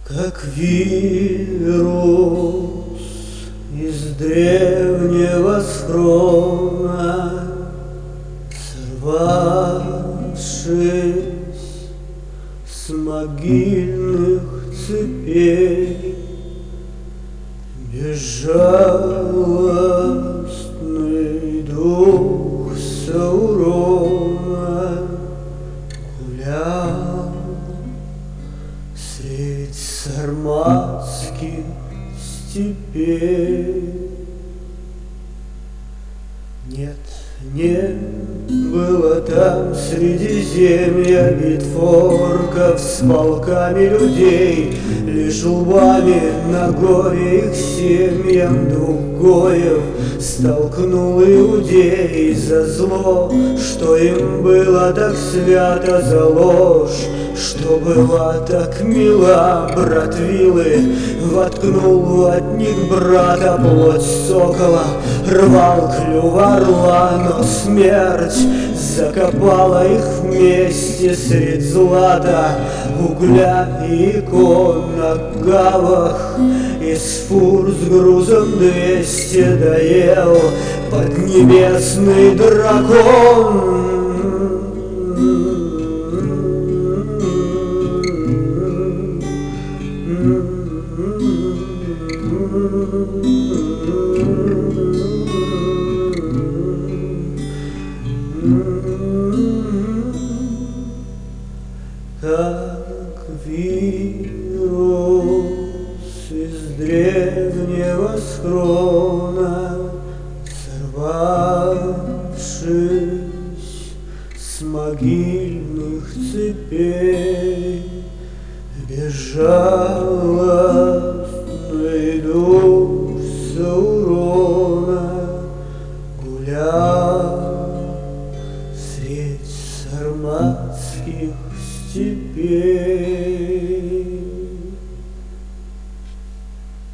Как вирус из древнего схрона, сорвавшись с могильных цепей, безжалостный дух Саурона гулял средь сарматских степей. Нет, не было там Средиземья битв орков с полками людей, лишь лбами на горе их семьям двух гоев столкнул иудей за зло, что им было так свято, за ложь, что была так мила. Брат Вилы воткнул от них брата плоть сокола, рвал клюв орла, но смерть закопала их вместе средь злата, угля и икон на гавах. Из фур с грузом 200 доел поднебесный дракон. Как вирус из древнего схрона, сорвавшись с могильных цепей, безжалостный дух Саурона гулял средь сарматских степей.